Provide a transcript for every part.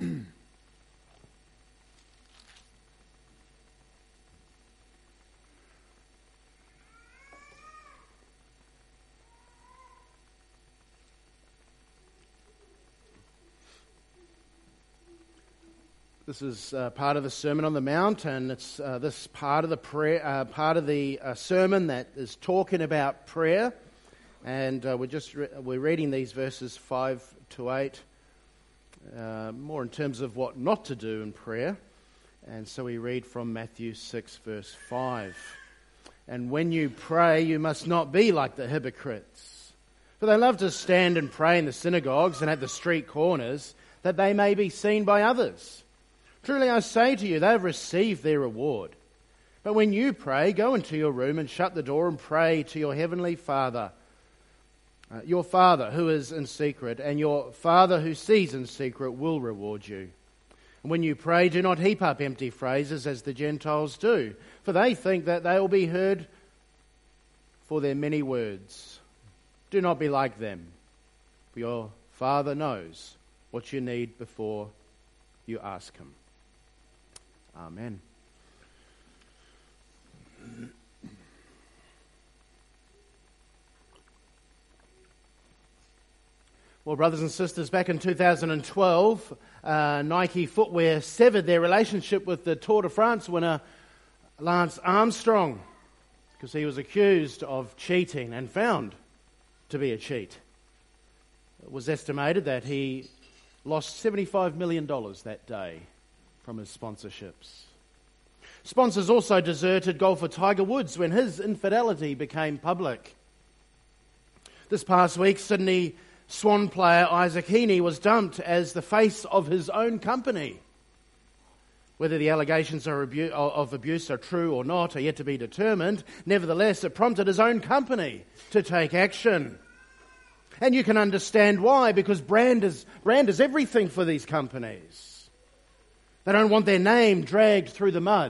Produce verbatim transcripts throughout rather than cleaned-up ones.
This is uh, part of the Sermon on the Mount, and it's uh, this part of the prayer, uh, part of the uh, sermon that is talking about prayer. And uh, we're just re- we're reading these verses five to eight, uh, more in terms of what not to do in prayer. And so we read from Matthew six, verse five. And when you pray, you must not be like the hypocrites, for they love to stand and pray in the synagogues and at the street corners, that they may be seen by others. Truly I say to you, they have received their reward. But when you pray, go into your room and shut the door and pray to your heavenly Father, uh, your Father who is in secret, and your Father who sees in secret will reward you. And when you pray, do not heap up empty phrases as the Gentiles do, for they think that they will be heard for their many words. Do not be like them, for your Father knows what you need before you ask Him. Amen. Well, brothers and sisters, back in two thousand twelve, uh, Nike Footwear severed their relationship with the Tour de France winner Lance Armstrong because he was accused of cheating and found to be a cheat. It was estimated that he lost seventy-five million dollars that day from his sponsorships. Sponsors also deserted golfer Tiger Woods when his infidelity became public. This past week, Sydney Swan player Isaac Heaney was dumped as the face of his own company. Whether the allegations are abu- of abuse are true or not are yet to be determined. Nevertheless, it prompted his own company to take action. And you can understand why, because brand is, brand is everything for these companies. They don't want their name dragged through the mud.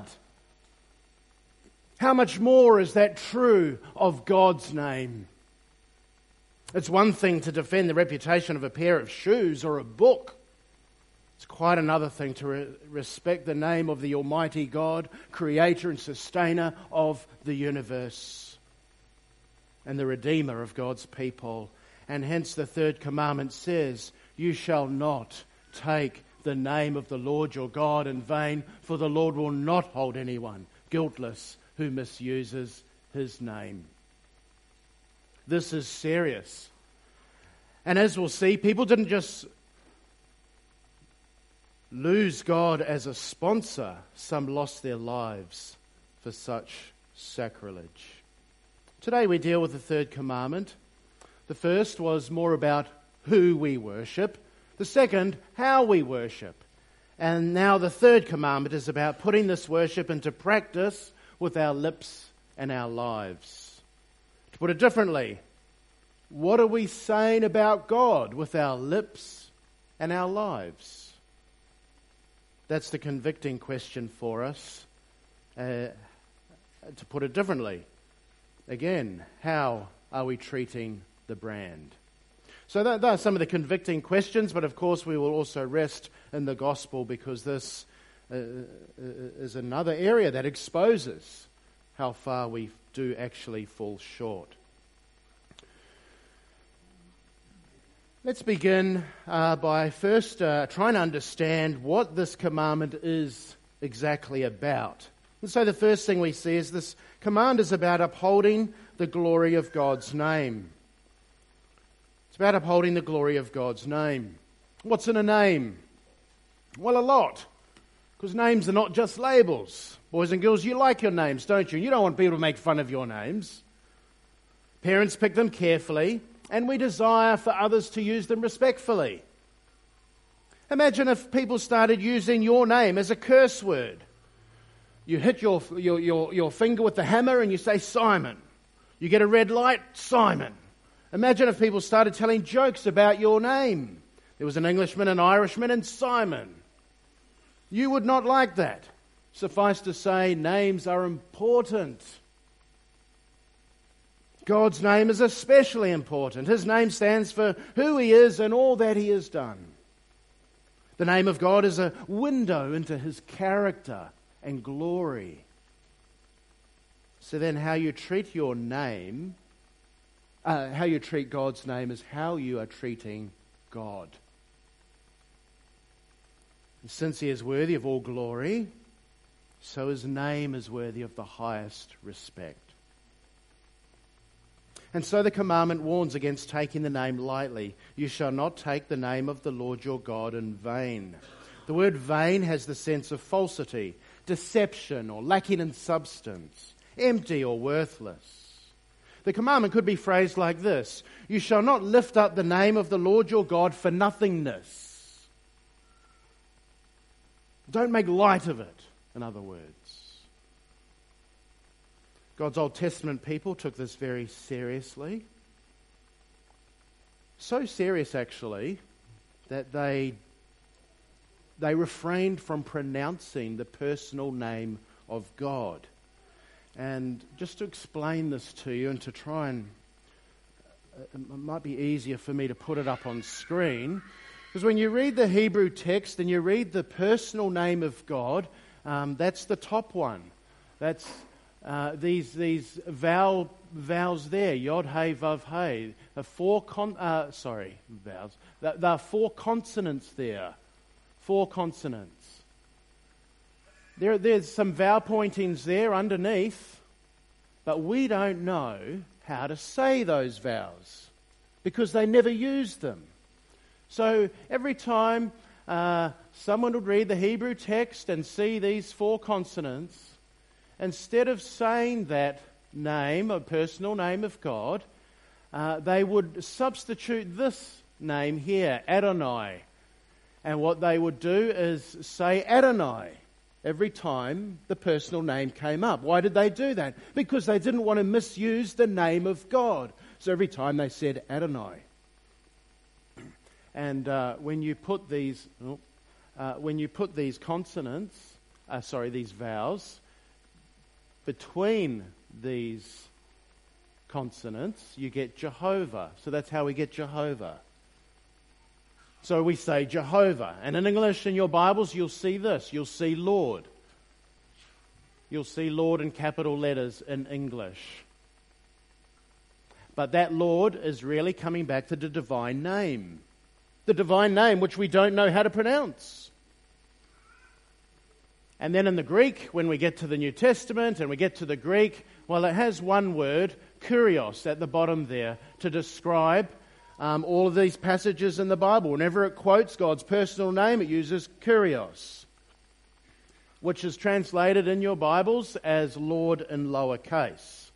How much more is that true of God's name? It's one thing to defend the reputation of a pair of shoes or a book. It's quite another thing to re- respect the name of the Almighty God, creator and sustainer of the universe, and the Redeemer of God's people. And hence the third commandment says, you shall not take the name of the Lord your God in vain, for the Lord will not hold anyone guiltless who misuses his name. This is serious. And as we'll see, people didn't just lose God as a sponsor, some lost their lives for such sacrilege. Today we deal with the third commandment. The first was more about who we worship. The second, how we worship. And now the third commandment is about putting this worship into practice with our lips and our lives. To put it differently, what are we saying about God with our lips and our lives? That's the convicting question for us. Uh, to put it differently, again, how are we treating the brand? So that, that are some of the convicting questions, but of course we will also rest in the gospel, because this uh, is another area that exposes how far we do actually fall short. Let's begin uh, by first uh, trying to understand what this commandment is exactly about. And so the first thing we see is this command is about upholding the glory of God's name. It's about upholding the glory of God's name. What's in a name? Well, a lot. Because names are not just labels. Boys and girls, you like your names, don't you? You don't want people to make fun of your names. Parents pick them carefully, and we desire for others to use them respectfully. Imagine if people started using your name as a curse word. You hit your, your, your, your finger with the hammer and you say, Simon. You get a red light, Simon. Imagine if people started telling jokes about your name. There was an Englishman, an Irishman, and Simon. You would not like that. Suffice to say, names are important. God's name is especially important. His name stands for who He is and all that He has done. The name of God is a window into his character and glory. So then how you treat your name, uh, how you treat God's name is how you are treating God. And since he is worthy of all glory, so his name is worthy of the highest respect. And so the commandment warns against taking the name lightly. You shall not take the name of the Lord your God in vain. The word vain has the sense of falsity, deception, or lacking in substance, empty or worthless. The commandment could be phrased like this: you shall not lift up the name of the Lord your God for nothingness. Don't make light of it, in other words. God's Old Testament people took this very seriously. So serious, actually, that they, they refrained from pronouncing the personal name of God. And just to explain this to you and to try and, it might be easier for me to put it up on screen, because when you read the Hebrew text and you read the personal name of God, um, that's the top one. That's uh, these these vowel vowels there, Yod Hey Vav Hey. The four con uh, sorry vowels. There are four consonants there. Four consonants. There there's some vowel pointings there underneath, but we don't know how to say those vowels because they never used them. So every time uh, someone would read the Hebrew text and see these four consonants, instead of saying that name, a personal name of God, uh, they would substitute this name here, Adonai. And what they would do is say Adonai every time the personal name came up. Why did they do that? Because they didn't want to misuse the name of God. So every time they said Adonai. And uh, when you put these, oh, uh, when you put these consonants, uh, sorry, these vowels between these consonants, you get Jehovah. So that's how we get Jehovah. So we say Jehovah. And in English, in your Bibles, you'll see this. You'll see Lord. You'll see Lord in capital letters in English. But that Lord is really coming back to the divine name. The divine name which we don't know how to pronounce. And then in the Greek, when we get to the New Testament and we get to the Greek, well, it has one word, kurios, at the bottom there to describe um, all of these passages in the Bible. Whenever it quotes God's personal name, it uses kurios, which is translated in your Bibles as Lord in lowercase.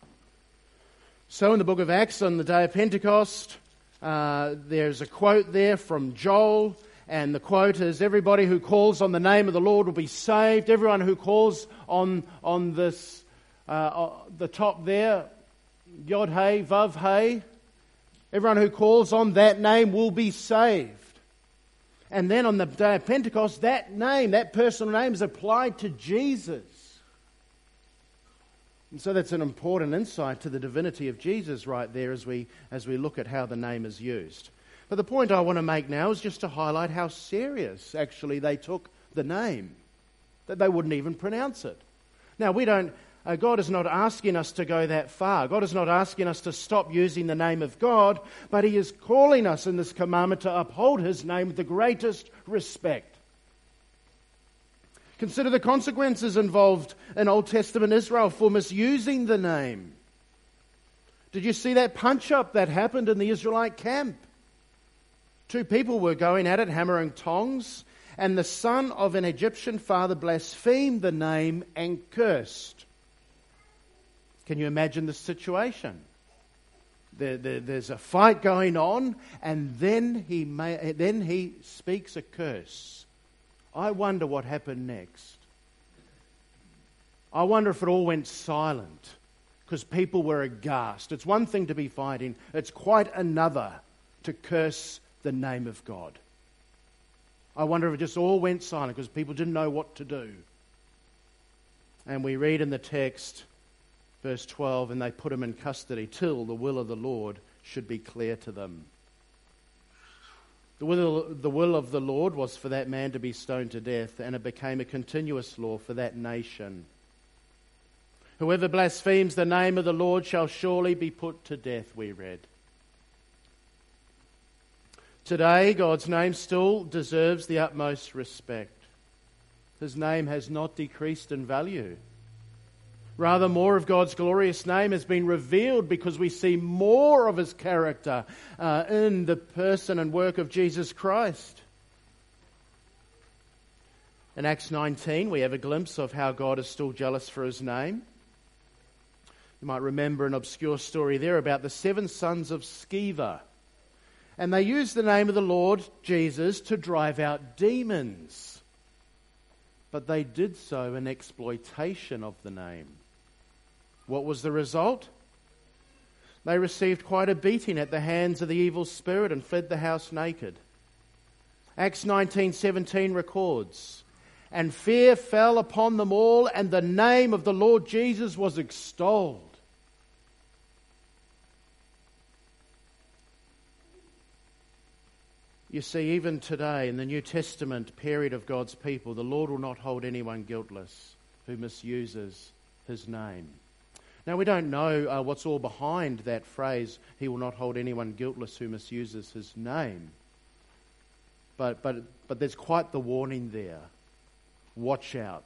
So in the book of Acts, on the day of Pentecost, uh, there's a quote there from Joel. And the quote is, everybody who calls on the name of the Lord will be saved. Everyone who calls on on this, uh, the top there, Yod Hey, Vav Hey, everyone who calls on that name will be saved. And then on the day of Pentecost, that name, that personal name is applied to Jesus. And so that's an important insight to the divinity of Jesus right there as we as we look at how the name is used. But the point I want to make now is just to highlight how serious actually they took the name, that they wouldn't even pronounce it. Now, we don't, uh, God is not asking us to go that far. God is not asking us to stop using the name of God, but He is calling us in this commandment to uphold His name with the greatest respect. Consider the consequences involved in Old Testament Israel for misusing the name. Did you see that punch-up that happened in the Israelite camp? Two people were going at it, hammering tongs, and the son of an Egyptian father blasphemed the name and cursed. Can you imagine the situation? There, there, there's a fight going on, and then he may, then he speaks a curse. I wonder what happened next. I wonder if it all went silent, because people were aghast. It's one thing to be fighting, it's quite another to curse the name of God. I wonder if it just all went silent because people didn't know what to do. And we read in the text, verse twelve, and they put him in custody till the will of the Lord should be clear to them. The will, the will of the Lord was for that man to be stoned to death, and it became a continuous law for that nation. Whoever blasphemes the name of the Lord shall surely be put to death, we read. Today, God's name still deserves the utmost respect. His name has not decreased in value. Rather, more of God's glorious name has been revealed because we see more of His character uh, in the person and work of Jesus Christ. In Acts nineteen, we have a glimpse of how God is still jealous for His name. You might remember an obscure story there about the seven sons of Sceva. And they used the name of the Lord Jesus to drive out demons. But they did so in exploitation of the name. What was the result? They received quite a beating at the hands of the evil spirit and fled the house naked. Acts nineteen seventeen records, "And fear fell upon them all, and the name of the Lord Jesus was extolled." You see, even today in the New Testament period of God's people, the Lord will not hold anyone guiltless who misuses His name. Now, we don't know uh, what's all behind that phrase, He will not hold anyone guiltless who misuses His name. But, but, but there's quite the warning there. Watch out.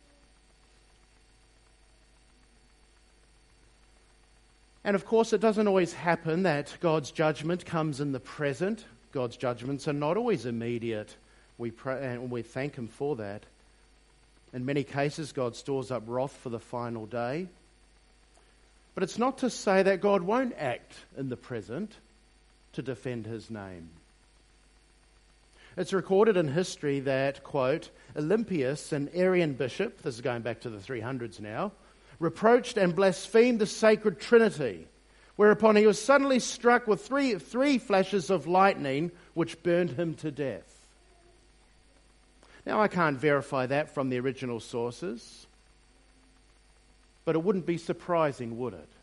And of course, it doesn't always happen that God's judgment comes in the present. God's judgments are not always immediate. We pray, and we thank Him for that. In many cases, God stores up wrath for the final day. But it's not to say that God won't act in the present to defend His name. It's recorded in history that, quote, Olympius, an Arian bishop, this is going back to the three hundreds now, reproached and blasphemed the sacred Trinity, whereupon he was suddenly struck with three, three flashes of lightning which burned him to death. Now, I can't verify that from the original sources, but it wouldn't be surprising, would it?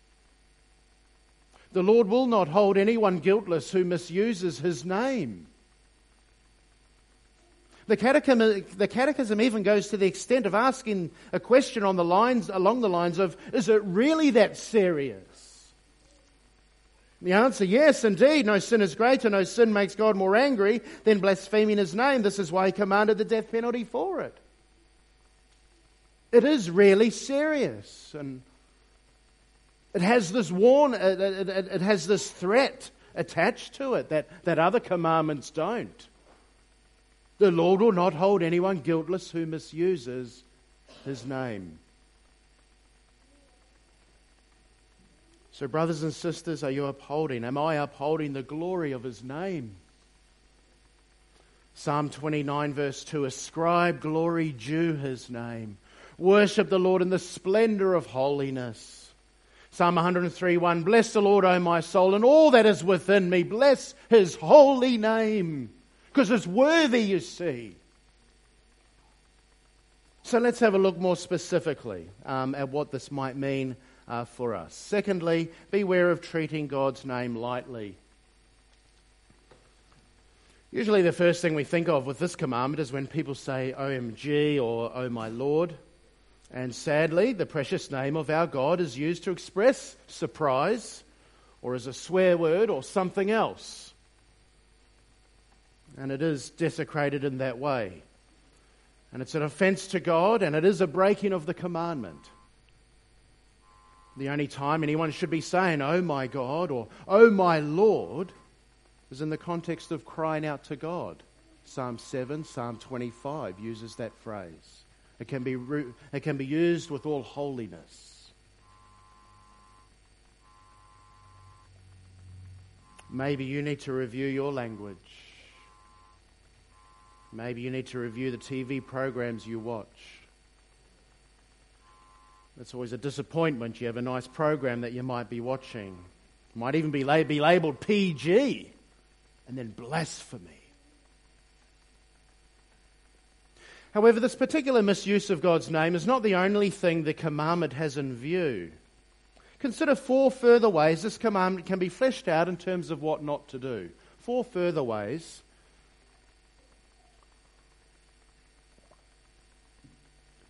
The Lord will not hold anyone guiltless who misuses His name. The catechism, the catechism even goes to the extent of asking a question on the lines, along the lines of, is it really that serious? The answer, yes, indeed. No sin is greater, no sin makes God more angry than blaspheming His name. This is why He commanded the death penalty for it. It is really serious, and it has this warn, it, it, it, it has this threat attached to it that, that other commandments don't. The Lord will not hold anyone guiltless who misuses His name. So, brothers and sisters, are you upholding? Am I upholding the glory of His name? Psalm twenty-nine verse two, ascribe glory due His name. Worship the Lord in the splendor of holiness. Psalm one hundred three one, bless the Lord, O my soul, and all that is within me. Bless His holy name, because it's worthy, you see. So let's have a look more specifically um, at what this might mean uh, for us. Secondly, beware of treating God's name lightly. Usually the first thing we think of with this commandment is when people say O M G or Oh my Lord. And sadly, the precious name of our God is used to express surprise or as a swear word or something else. And it is desecrated in that way. And it's an offense to God, and it is a breaking of the commandment. The only time anyone should be saying, oh my God, or oh my Lord, is in the context of crying out to God. Psalm seven, Psalm twenty-five uses that phrase. It can be, it can be used with all holiness. Maybe you need to review your language. Maybe you need to review the T V programs you watch. It's always a disappointment. You have a nice program that you might be watching. It might even be, lab- be labelled P G, and then blasphemy. However, this particular misuse of God's name is not the only thing the commandment has in view. Consider four further ways this commandment can be fleshed out in terms of what not to do. Four further ways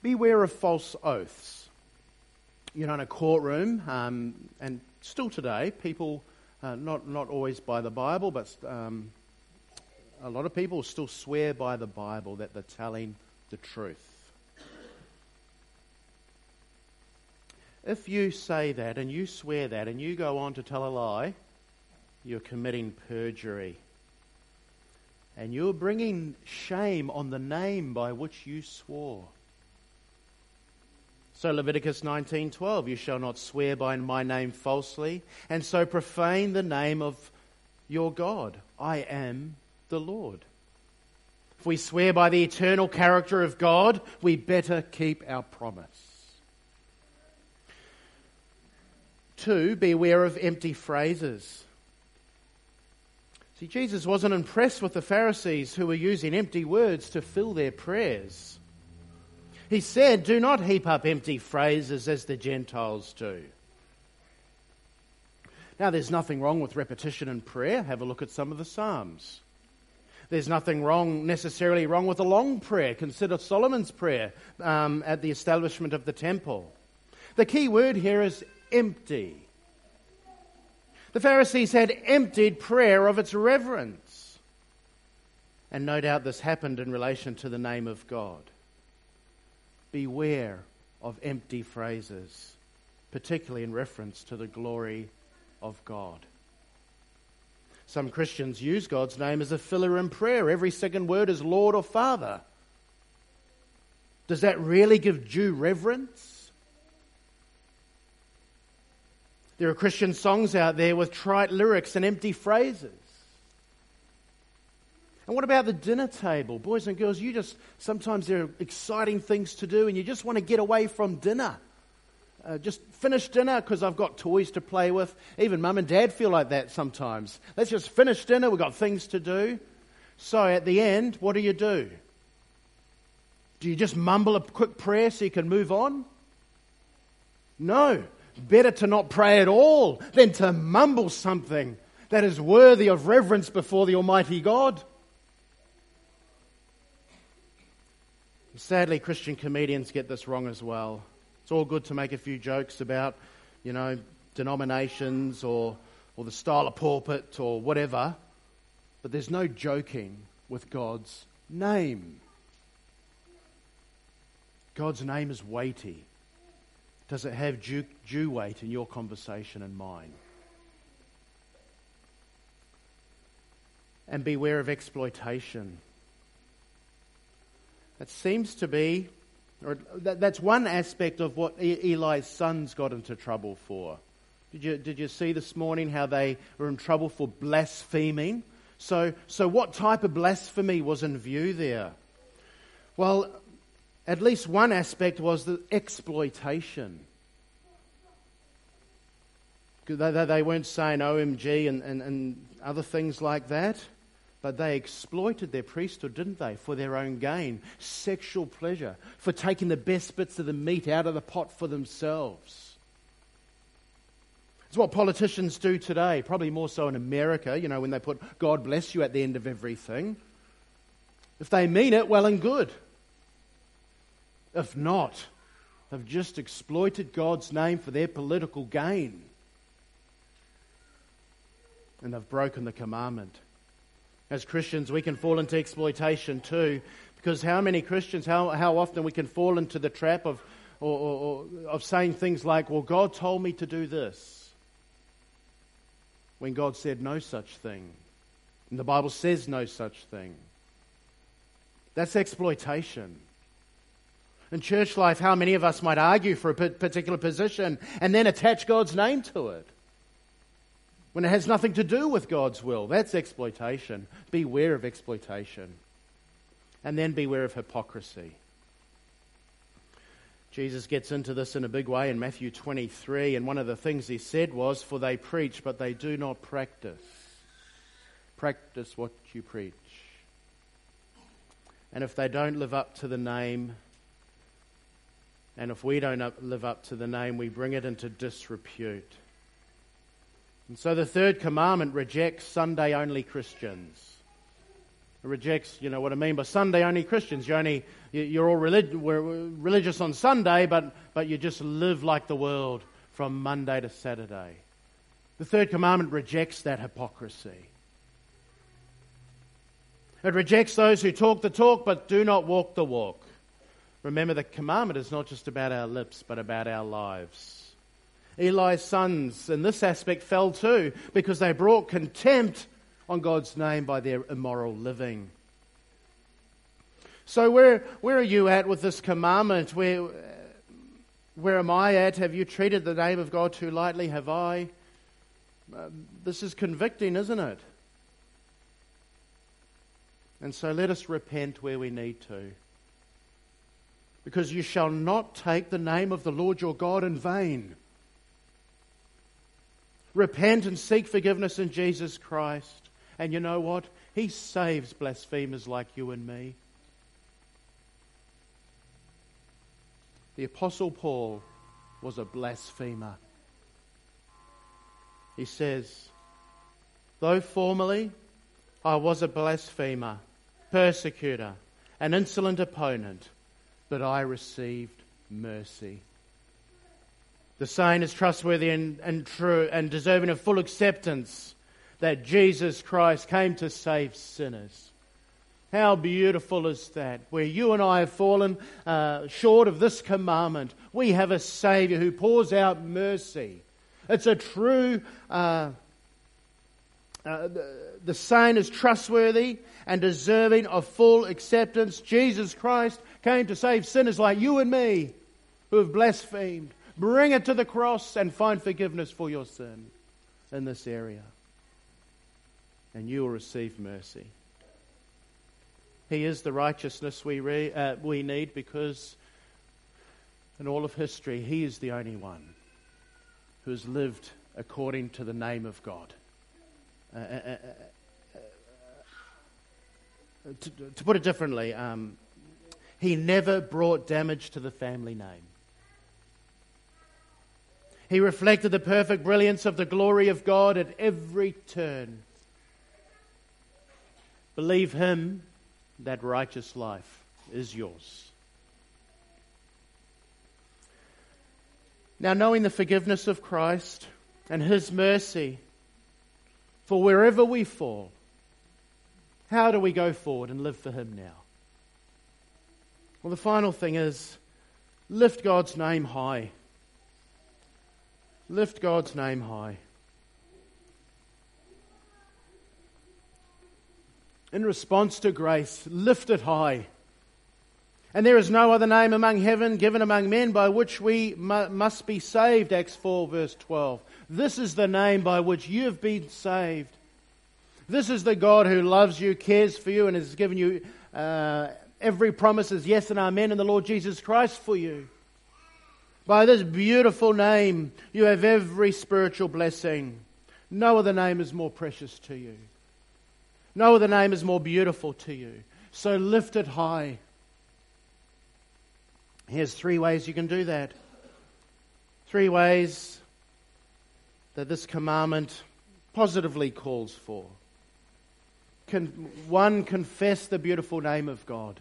Beware of false oaths. You know, in a courtroom, um, and still today, people, uh, not, not always by the Bible, but um, a lot of people still swear by the Bible that they're telling the truth. If you say that and you swear that and you go on to tell a lie, you're committing perjury. And you're bringing shame on the name by which you swore. So Leviticus nineteen twelve, you shall not swear by my name falsely, and so profane the name of your God. I am the Lord. If we swear by the eternal character of God, we better keep our promise. Two, beware of empty phrases. See, Jesus wasn't impressed with the Pharisees who were using empty words to fill their prayers. He said, do not heap up empty phrases as the Gentiles do. Now, there's nothing wrong with repetition in prayer. Have a look at some of the Psalms. There's nothing wrong, necessarily wrong with a long prayer. Consider Solomon's prayer um, at the establishment of the temple. The key word here is empty. The Pharisees had emptied prayer of its reverence. And no doubt this happened in relation to the name of God. Beware of empty phrases, particularly in reference to the glory of God. Some Christians use God's name as a filler in prayer. Every second word is Lord or Father. Does that really give due reverence? There are Christian songs out there with trite lyrics and empty phrases. And what about the dinner table? Boys and girls, you just, sometimes there are exciting things to do and you just want to get away from dinner. Uh, just finish dinner because I've got toys to play with. Even mum and dad feel like that sometimes. Let's just finish dinner, we've got things to do. So at the end, what do you do? Do you just mumble a quick prayer so you can move on? No. Better to not pray at all than to mumble something that is worthy of reverence before the Almighty God. Sadly, Christian comedians get this wrong as well. It's all good to make a few jokes about, you know, denominations or, or the style of pulpit or whatever, but there's no joking with God's name. God's name is weighty. Does it have due, due weight in your conversation and mine? And beware of exploitation. That seems to be, or that, that's one aspect of what e- Eli's sons got into trouble for. Did you did you see this morning how they were in trouble for blaspheming? So so what type of blasphemy was in view there? Well, at least one aspect was the exploitation. They, they weren't saying O M G and, and, and other things like that, but they exploited their priesthood, didn't they, for their own gain, sexual pleasure, for taking the best bits of the meat out of the pot for themselves. It's what politicians do today, probably more so in America, you know, when they put God bless you at the end of everything. If they mean it, well and good. If not, they've just exploited God's name for their political gain. And they've broken the commandment. As Christians, we can fall into exploitation too, because how many Christians, how, how often we can fall into the trap of, or, or, or, of saying things like, well, God told me to do this, when God said no such thing. And the Bible says no such thing. That's exploitation. In church life, how many of us might argue for a particular position and then attach God's name to it when it has nothing to do with God's will? That's exploitation. Beware of exploitation. And then beware of hypocrisy. Jesus gets into this in a big way in Matthew twenty-three, and one of the things he said was, for they preach, but they do not practice. Practice what you preach. And if they don't live up to the name, and if we don't up, live up to the name, we bring it into disrepute. And so the third commandment rejects Sunday-only Christians. It rejects, you know, what I mean by Sunday-only Christians. You only, you're all relig- we're religious on Sunday, but, but you just live like the world from Monday to Saturday. The third commandment rejects that hypocrisy. It rejects those who talk the talk but do not walk the walk. Remember, the commandment is not just about our lips, but about our lives. Eli's sons in this aspect fell too, because they brought contempt on God's name by their immoral living. So where where are you at with this commandment? Where where am I at? Have you treated the name of God too lightly? Have I? Uh, this is convicting, isn't it? And so let us repent where we need to. Because you shall not take the name of the Lord your God in vain. Repent and seek forgiveness in Jesus Christ. And you know what? He saves blasphemers like you and me. The Apostle Paul was a blasphemer. He says, though formerly I was a blasphemer, persecutor, an insolent opponent, but I received mercy. The saying is trustworthy and, and true and deserving of full acceptance, that Jesus Christ came to save sinners. How beautiful is that? Where you and I have fallen uh, short of this commandment, we have a Saviour who pours out mercy. It's a true... Uh, uh, the, the saying is trustworthy and deserving of full acceptance. Jesus Christ came to save sinners like you and me who have blasphemed. Bring it to the cross and find forgiveness for your sin in this area. And you will receive mercy. He is the righteousness we re, uh, we need, because in all of history, He is the only one who has lived according to the name of God. Uh, uh, uh, uh, to, to put it differently, um, He never brought damage to the family name. He reflected the perfect brilliance of the glory of God at every turn. Believe Him, that righteous life is yours. Now, knowing the forgiveness of Christ and His mercy for wherever we fall, how do we go forward and live for Him now? Well, the final thing is, lift God's name high. Lift God's name high. In response to grace, lift it high. And there is no other name among heaven given among men by which we mu- must be saved, Acts four verse twelve. This is the name by which you have been saved. This is the God who loves you, cares for you, and has given you uh, every promise is yes and amen in the Lord Jesus Christ for you. By this beautiful name, you have every spiritual blessing. No other name is more precious to you. No other name is more beautiful to you. So lift it high. Here's three ways you can do that. Three ways that this commandment positively calls for. Con- one, confess the beautiful name of God.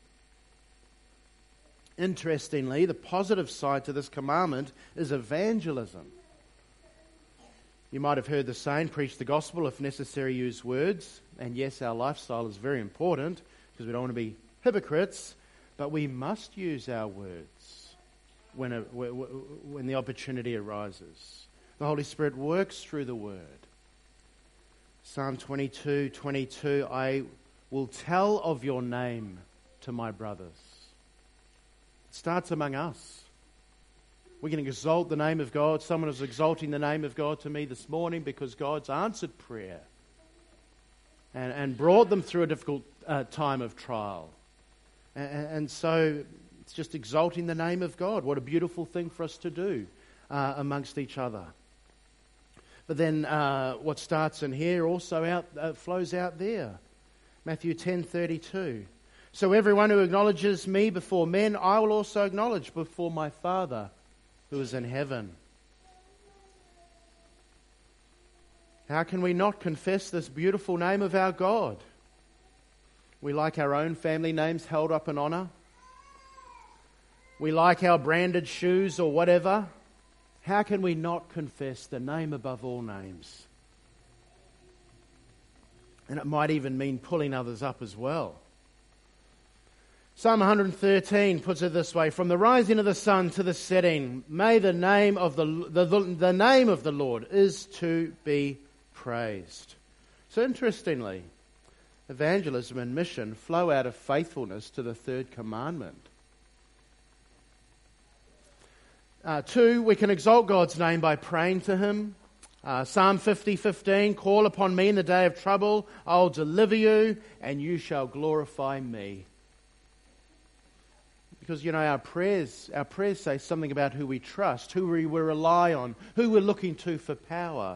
Interestingly, the positive side to this commandment is evangelism. You might have heard the saying, preach the gospel, if necessary, use words. And yes, our lifestyle is very important because we don't want to be hypocrites, but we must use our words when, a, when the opportunity arises. The Holy Spirit works through the word. Psalm twenty-two twenty-two, I will tell of your name to my brothers. It starts among us. We can exalt the name of God. Someone is exalting the name of God to me this morning because God's answered prayer and, and brought them through a difficult uh, time of trial. And, and so it's just exalting the name of God. What a beautiful thing for us to do uh, amongst each other. But then uh, what starts in here also out uh, flows out there. Matthew ten thirty-two. So everyone who acknowledges me before men, I will also acknowledge before my Father who is in heaven. How can we not confess this beautiful name of our God? We like our own family names held up in honour. We like our branded shoes or whatever. How can we not confess the name above all names? And it might even mean pulling others up as well. Psalm one thirteen puts it this way: from the rising of the sun to the setting, may the name of the, the, the, the name of the Lord is to be praised. So interestingly, evangelism and mission flow out of faithfulness to the third commandment. Uh, two, we can exalt God's name by praying to Him. Uh, Psalm fifty fifteen, call upon me in the day of trouble, I'll deliver you, and you shall glorify me. Because, you know, our prayers, our prayers say something about who we trust, who we rely on, who we're looking to for power,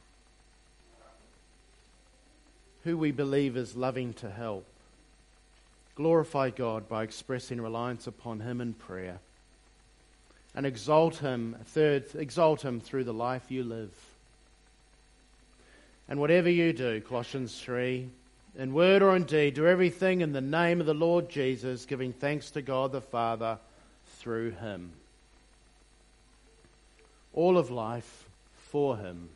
who we believe is loving to help. Glorify God by expressing reliance upon Him in prayer. And exalt Him, third, exalt Him through the life you live. And whatever you do, Colossians three, in word or in deed, do everything in the name of the Lord Jesus, giving thanks to God the Father through Him. All of life for Him.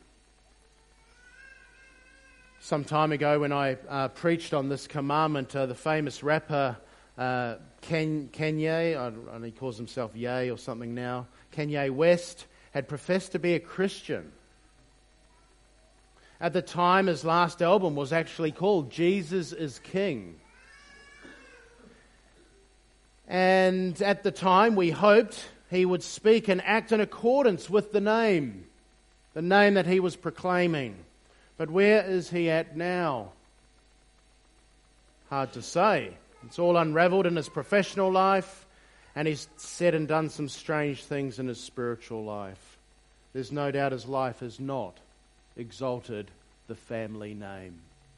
Some time ago when I uh, preached on this commandment, uh, the famous rapper uh, Ken, Kanye, I don't know, he calls himself Ye or something now, Kanye West, had professed to be a Christian. At the time, his last album was actually called Jesus is King. And at the time, we hoped he would speak and act in accordance with the name, the name that he was proclaiming. But where is he at now? Hard to say. It's all unraveled in his professional life, and he's said and done some strange things in his spiritual life. There's no doubt his life has not exalted the family name.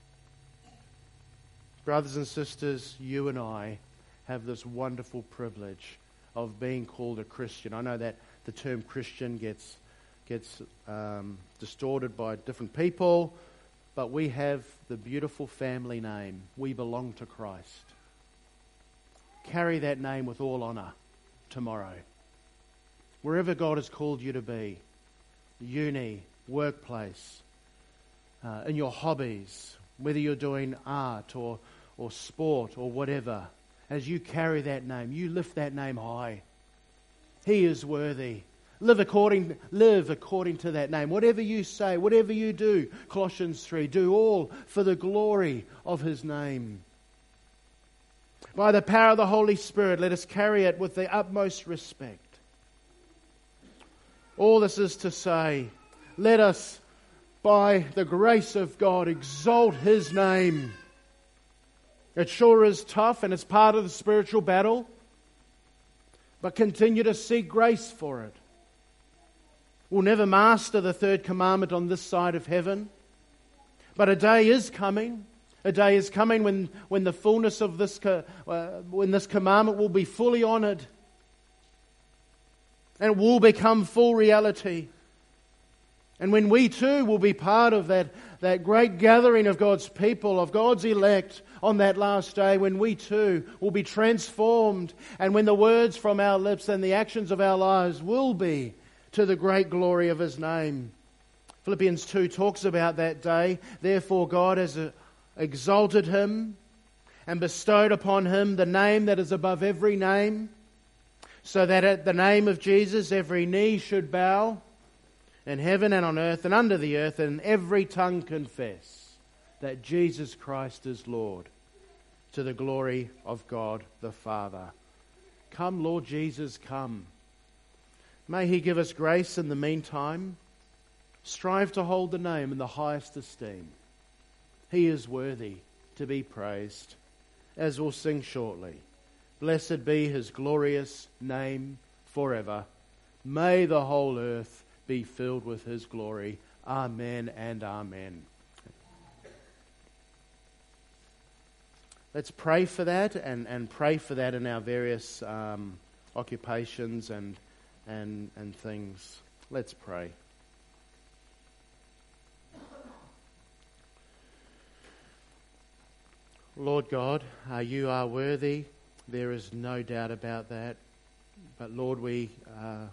Brothers and sisters, you and I have this wonderful privilege of being called a Christian. I know that the term Christian gets gets um, distorted by different people, but we have the beautiful family name. We belong to Christ. Carry that name with all honour tomorrow. Wherever God has called you to be, uni, workplace, uh, in your hobbies, whether you're doing art or, or sport or whatever, as you carry that name, you lift that name high. He is worthy. Live according, live according to that name. Whatever you say, whatever you do, Colossians three, do all for the glory of His name. By the power of the Holy Spirit, let us carry it with the utmost respect. All this is to say, let us, by the grace of God, exalt His name. It sure is tough and it's part of the spiritual battle, but continue to seek grace for it. We'll never master the third commandment on this side of heaven, but a day is coming. A day is coming when, when the fullness of this, uh, when this commandment will be fully honoured, and it will become full reality. And when we too will be part of that, that great gathering of God's people, of God's elect on that last day, when we too will be transformed, and when the words from our lips and the actions of our lives will be to the great glory of His name. Philippians two talks about that day. Therefore God has exalted Him and bestowed upon Him the name that is above every name, so that at the name of Jesus every knee should bow in heaven and on earth and under the earth, and every tongue confess that Jesus Christ is Lord, to the glory of God the Father. Come, Lord Jesus, come. May He give us grace in the meantime. Strive to hold the name in the highest esteem. He is worthy to be praised, as we'll sing shortly. Blessed be His glorious name forever. May the whole earth be filled with His glory. Amen and amen. Let's pray for that, and, and pray for that in our various um, occupations and and and things. Let's pray. Lord God, uh, you are worthy. There is no doubt about that. But Lord, we uh,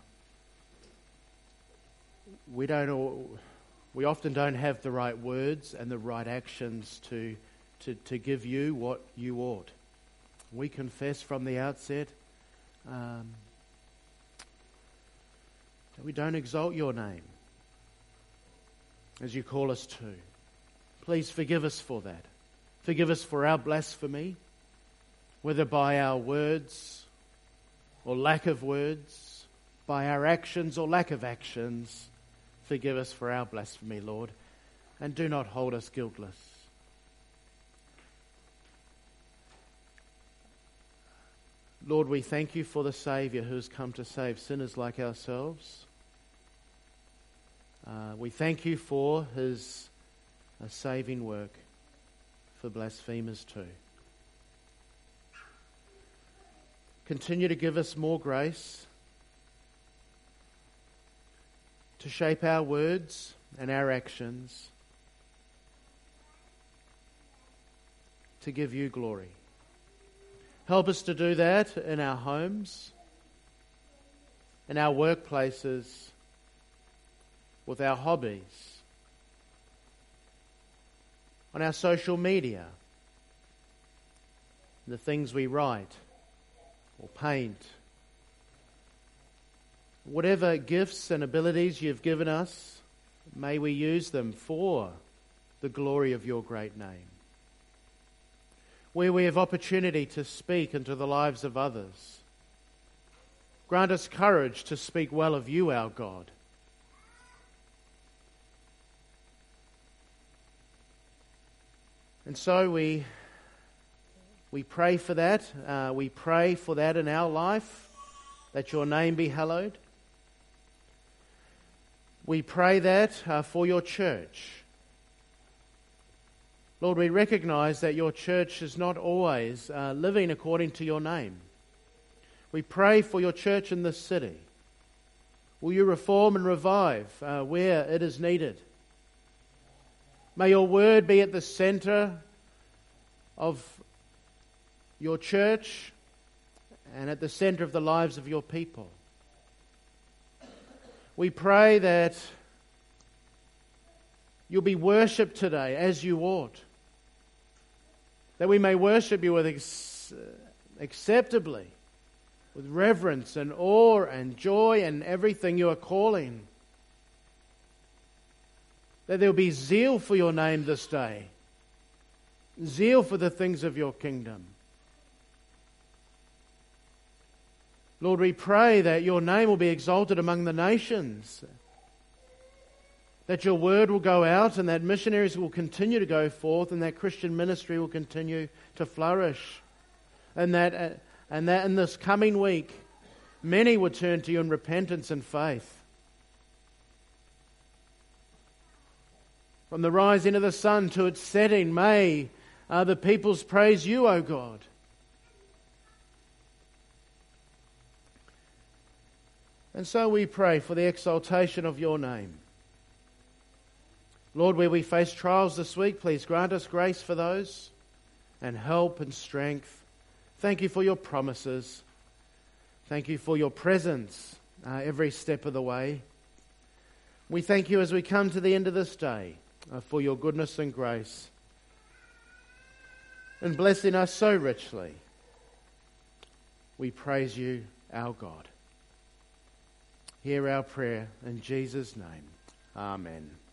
we don't all, we often don't have the right words and the right actions to to to give you what you ought. We confess from the outset um, that we don't exalt your name as you call us to. Please forgive us for that. Forgive us for our blasphemy, whether by our words or lack of words, by our actions or lack of actions. Forgive us for our blasphemy, Lord, and do not hold us guiltless. Lord, we thank you for the Saviour who has come to save sinners like ourselves. Uh, we thank you for his uh, saving work for blasphemers too. Continue to give us more grace to shape our words and our actions to give you glory. Help us to do that in our homes, in our workplaces, with our hobbies, on our social media, the things we write or paint. Whatever gifts and abilities you've given us, may we use them for the glory of your great name. Where we have opportunity to speak into the lives of others, grant us courage to speak well of you, our God. And so we we pray for that. Uh, we pray for that in our life, that your name be hallowed. We pray that uh, for your church. Lord, we recognize that your church is not always uh, living according to your name. We pray for your church in this city. Will you reform and revive uh, where it is needed? May your word be at the center of your church and at the center of the lives of your people. We pray that you'll be worshipped today as you ought. That we may worship you with ex- acceptably, with reverence and awe and joy and everything you are calling. That there will be zeal for your name this day. Zeal for the things of your kingdom. Lord, we pray that your name will be exalted among the nations. That your word will go out and that missionaries will continue to go forth and that Christian ministry will continue to flourish. And that, and that in this coming week, many would turn to you in repentance and faith. From the rising of the sun to its setting, may uh, the peoples praise you, O God. And so we pray for the exaltation of your name. Lord, where we face trials this week, please grant us grace for those and help and strength. Thank you for your promises. Thank you for your presence uh, every step of the way. We thank you as we come to the end of this day uh, for your goodness and grace and blessing us so richly. We praise you, our God. Hear our prayer in Jesus' name. Amen.